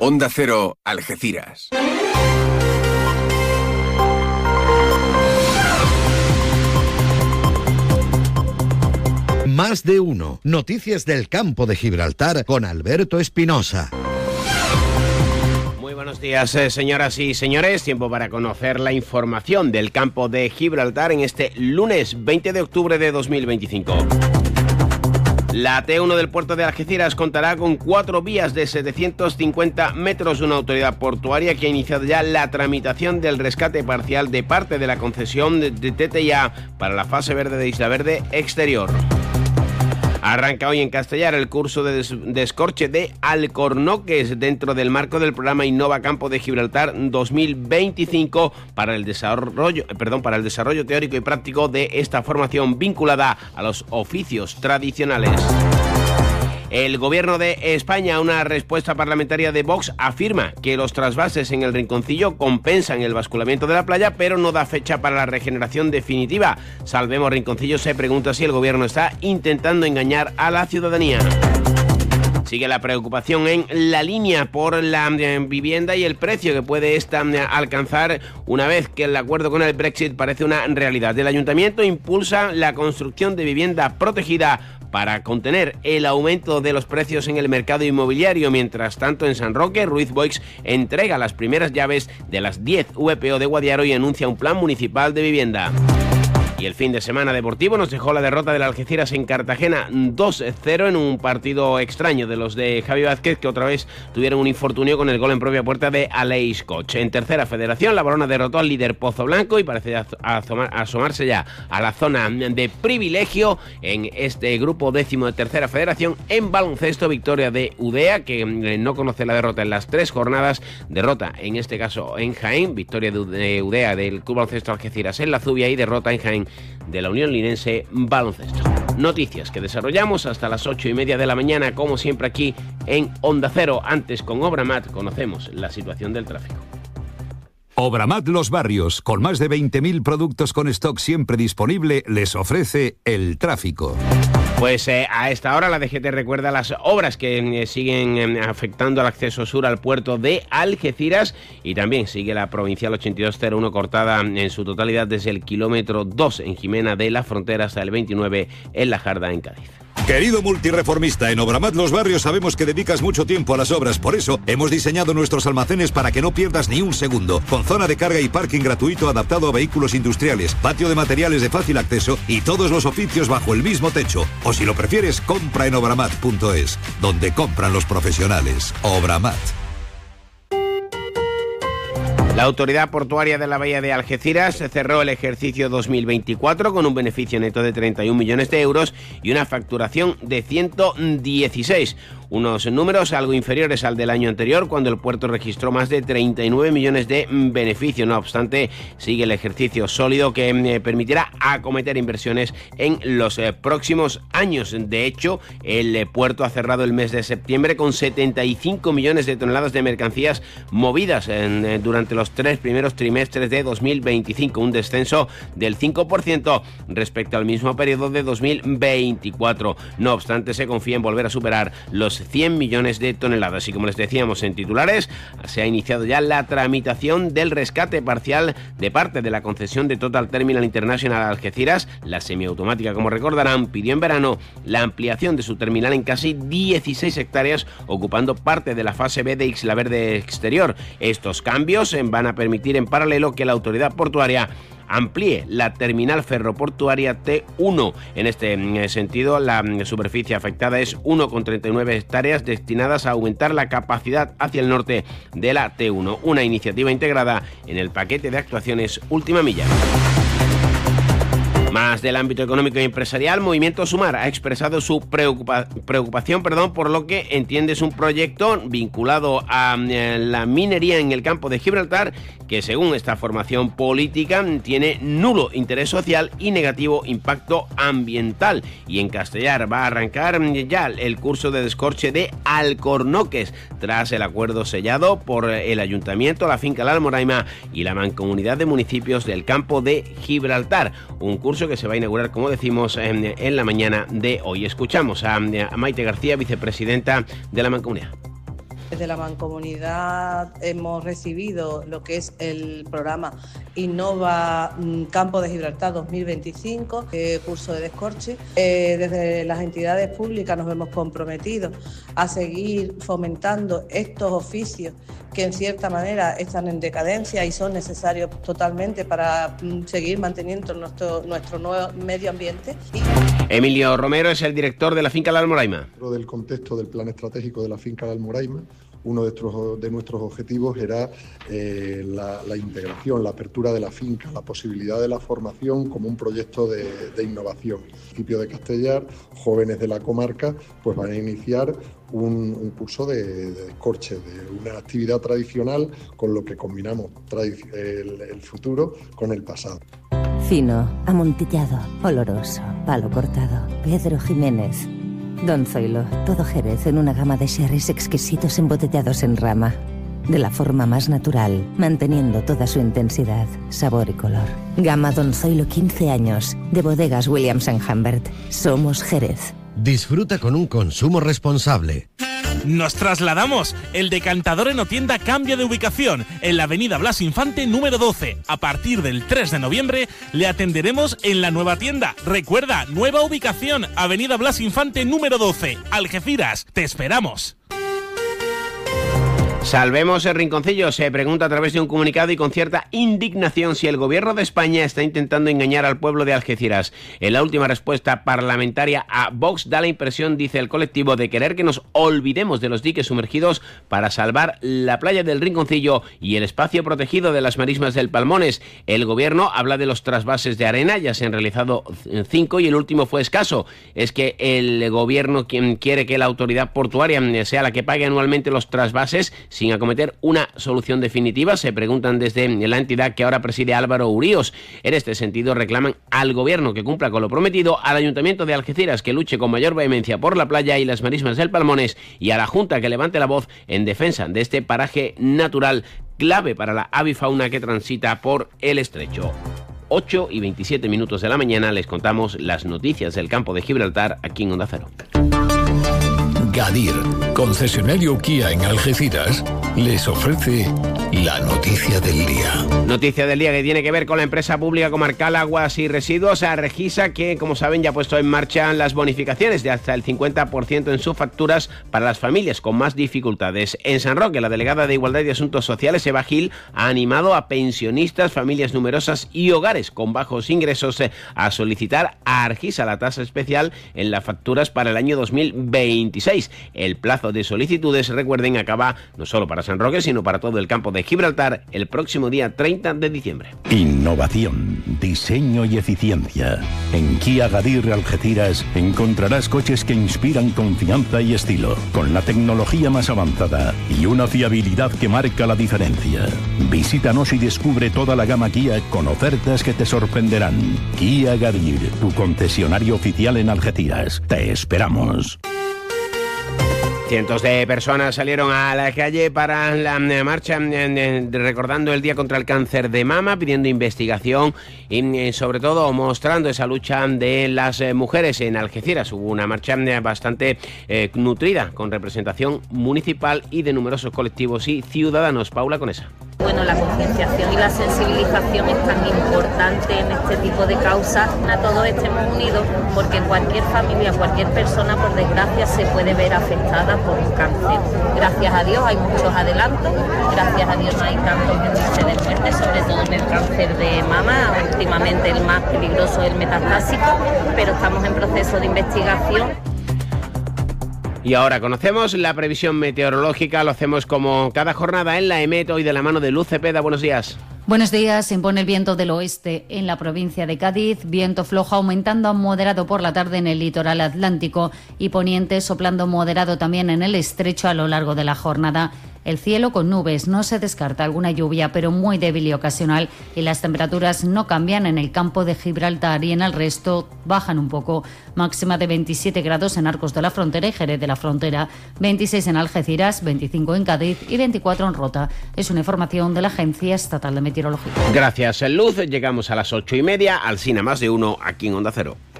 Onda Cero, Algeciras. Más de uno. Noticias del campo de Gibraltar con Alberto Espinosa. Muy buenos días, señoras y señores. Tiempo para conocer la información del campo de Gibraltar en este lunes 20 de octubre de 2025. La T1 del puerto de Algeciras contará con 4 vías de 750 metros. Una autoridad portuaria que ha iniciado ya la tramitación del rescate parcial de parte de la concesión de TTIA para la fase verde de Isla Verde Exterior. Arranca hoy en Castellar el curso de descorche de alcornoques dentro del marco del programa Innova Campo de Gibraltar 2025 para el desarrollo teórico y práctico de esta formación vinculada a los oficios tradicionales. El Gobierno de España, una respuesta parlamentaria de Vox, afirma que los trasvases en el Rinconcillo compensan el basculamiento de la playa, pero no da fecha para la regeneración definitiva. Salvemos Rinconcillo se pregunta si el Gobierno está intentando engañar a la ciudadanía. Sigue la preocupación en la línea por la vivienda y el precio que puede esta alcanzar una vez que el acuerdo con el Brexit parece una realidad. El Ayuntamiento impulsa la construcción de vivienda protegida para contener el aumento de los precios en el mercado inmobiliario. Mientras tanto, en San Roque, Ruiz Boix entrega las primeras llaves de las 10 VPO de Guadiaro y anuncia un plan municipal de vivienda. Y el fin de semana deportivo nos dejó la derrota del Algeciras en Cartagena 2-0 en un partido extraño de los de Javi Vázquez, que otra vez tuvieron un infortunio con el gol en propia puerta de Aleix Coch. En tercera federación, la Barona derrotó al líder Pozo Blanco y parece asomarse ya a la zona de privilegio en este grupo décimo de tercera federación. En baloncesto, victoria de Udea, que no conoce la derrota en las 3 jornadas, derrota en este caso en Jaén, victoria de Udea del Club Baloncesto Algeciras en la Zubia y derrota en Jaén de la Unión Linense Baloncesto. Noticias que desarrollamos hasta las 8:30 de la mañana, como siempre aquí en Onda Cero. Antes, con Obramat, conocemos la situación del tráfico. Obramat Los Barrios, con más de 20.000 productos con stock siempre disponible, les ofrece el tráfico. Pues a esta hora la DGT recuerda las obras que siguen afectando al acceso sur al puerto de Algeciras, y también sigue la provincial 8201 cortada en su totalidad desde el kilómetro 2 en Jimena de la Frontera hasta el 29 en La Jarda en Cádiz. Querido multireformista, en Obramat Los Barrios sabemos que dedicas mucho tiempo a las obras, por eso hemos diseñado nuestros almacenes para que no pierdas ni un segundo, con zona de carga y parking gratuito adaptado a vehículos industriales, patio de materiales de fácil acceso y todos los oficios bajo el mismo techo. O si lo prefieres, compra en obramat.es, donde compran los profesionales. Obramat. La Autoridad Portuaria de la Bahía de Algeciras cerró el ejercicio 2024 con un beneficio neto de 31 millones de euros y una facturación de 116. Unos números algo inferiores al del año anterior, cuando el puerto registró más de 39 millones de beneficio. No obstante, sigue el ejercicio sólido que permitirá acometer inversiones en los próximos años. De hecho, el puerto ha cerrado el mes de septiembre con 75 millones de toneladas de mercancías movidas durante los 3 primeros trimestres de 2025, un descenso del 5% respecto al mismo periodo de 2024. No obstante, se confía en volver a superar los 100 millones de toneladas. Y como les decíamos en titulares, se ha iniciado ya la tramitación del rescate parcial de parte de la concesión de Total Terminal International Algeciras. La semiautomática, como recordarán, pidió en verano la ampliación de su terminal en casi 16 hectáreas, ocupando parte de la fase B de Isla Verde Exterior. Estos cambios van a permitir en paralelo que la autoridad portuaria amplíe la terminal ferroportuaria T1. En este sentido, la superficie afectada es 1,39 hectáreas destinadas a aumentar la capacidad hacia el norte de la T1, una iniciativa integrada en el paquete de actuaciones Última Milla. Más del ámbito económico y empresarial, Movimiento Sumar ha expresado su preocupación por lo que entiende es un proyecto vinculado a la minería en el campo de Gibraltar, que según esta formación política tiene nulo interés social y negativo impacto ambiental. Y en Castellar va a arrancar ya el curso de descorche de alcornoques, tras el acuerdo sellado por el Ayuntamiento, la finca La Almoraima y la Mancomunidad de Municipios del campo de Gibraltar. Un curso que se va a inaugurar, como decimos, en la mañana de hoy. Escuchamos a Maite García, vicepresidenta de la Mancomunidad. Desde la Mancomunidad hemos recibido lo que es el programa Innova Campo de Gibraltar 2025, curso de descorche. Desde las entidades públicas nos hemos comprometido a seguir fomentando estos oficios que en cierta manera están en decadencia y son necesarios totalmente para seguir manteniendo nuestro nuevo medio ambiente. Emilio Romero es el director de la finca La Almoraima. Dentro del contexto del plan estratégico de la finca La Almoraima, uno de nuestros objetivos era la integración, la apertura de la finca, la posibilidad de la formación como un proyecto de innovación. El municipio de Castellar, jóvenes de la comarca, pues van a iniciar un curso de descorche, de una actividad tradicional con lo que combinamos el futuro con el pasado. Fino, amontillado, oloroso, palo cortado, Pedro Jiménez. Don Zoilo, todo Jerez en una gama de sherries exquisitos embotellados en rama. De la forma más natural, manteniendo toda su intensidad, sabor y color. Gama Don Zoilo 15 años, de bodegas Williams & Humbert. Somos Jerez. Disfruta con un consumo responsable. Nos trasladamos. El Decantador Enotienda cambia de ubicación en la avenida Blas Infante número 12. A partir del 3 de noviembre le atenderemos en la nueva tienda. Recuerda, nueva ubicación, avenida Blas Infante número 12, Algeciras. Te esperamos. Salvemos el Rinconcillo se pregunta a través de un comunicado y con cierta indignación si el gobierno de España está intentando engañar al pueblo de Algeciras. En la última respuesta parlamentaria a Vox da la impresión, dice el colectivo, de querer que nos olvidemos de los diques sumergidos para salvar la playa del Rinconcillo y el espacio protegido de las marismas del Palmones. El gobierno habla de los trasvases de arena, ya se han realizado 5 y el último fue escaso. Es que el gobierno quien quiere que la autoridad portuaria sea la que pague anualmente los trasvases sin acometer una solución definitiva, se preguntan desde la entidad que ahora preside Álvaro Uríos. En este sentido reclaman al gobierno que cumpla con lo prometido, al Ayuntamiento de Algeciras que luche con mayor vehemencia por la playa y las marismas del Palmones y a la Junta que levante la voz en defensa de este paraje natural clave para la avifauna que transita por el estrecho. 8:27 de la mañana les contamos las noticias del campo de Gibraltar aquí en Onda Cero. Gadir, concesionario Kia en Algeciras, les ofrece la noticia del día. Noticia del día que tiene que ver con la empresa pública comarcal Aguas y Residuos, Regisa, que como saben ya ha puesto en marcha las bonificaciones de hasta el 50% en sus facturas para las familias con más dificultades. En San Roque, la delegada de Igualdad y Asuntos Sociales, Eva Gil, ha animado a pensionistas, familias numerosas y hogares con bajos ingresos a solicitar a Regisa la tasa especial en las facturas para el año 2026. El plazo de solicitudes, recuerden, acaba no solo para San Roque, sino para todo el campo de Gibraltar el próximo día 30 de diciembre. Innovación, diseño y eficiencia. En Kia Gadir Algeciras encontrarás coches que inspiran confianza y estilo, con la tecnología más avanzada y una fiabilidad que marca la diferencia. Visítanos y descubre toda la gama Kia con ofertas que te sorprenderán. Kia Gadir, tu concesionario oficial en Algeciras. Te esperamos. Cientos de personas salieron a la calle para la marcha recordando el Día contra el Cáncer de Mama, pidiendo investigación y sobre todo mostrando esa lucha de las mujeres en Algeciras. Hubo una marcha bastante nutrida con representación municipal y de numerosos colectivos y ciudadanos. Paula Conesa. Bueno, la concienciación y la sensibilización es tan importante en este tipo de causas. A todos estemos unidos porque cualquier familia, cualquier persona, por desgracia, se puede ver afectada por un cáncer. Gracias a Dios hay muchos adelantos, gracias a Dios no hay tantos índices de muerte, sobre todo en el cáncer de mama. Últimamente el más peligroso es el metastásico, pero estamos en proceso de investigación. Y ahora conocemos la previsión meteorológica, lo hacemos como cada jornada en la EMET, hoy de la mano de Luz Cepeda. Buenos días. Buenos días. Se impone el viento del oeste en la provincia de Cádiz, viento flojo aumentando a moderado por la tarde en el litoral atlántico y poniente soplando moderado también en el estrecho a lo largo de la jornada. El cielo con nubes, no se descarta alguna lluvia, pero muy débil y ocasional, y las temperaturas no cambian en el campo de Gibraltar y en el resto bajan un poco. Máxima de 27 grados en Arcos de la Frontera y Jerez de la Frontera, 26 en Algeciras, 25 en Cádiz y 24 en Rota. Es una información de la Agencia Estatal de Meteorología. Gracias, Luz. Llegamos a las 8:30, al Cine Más de Uno, aquí en Onda Cero.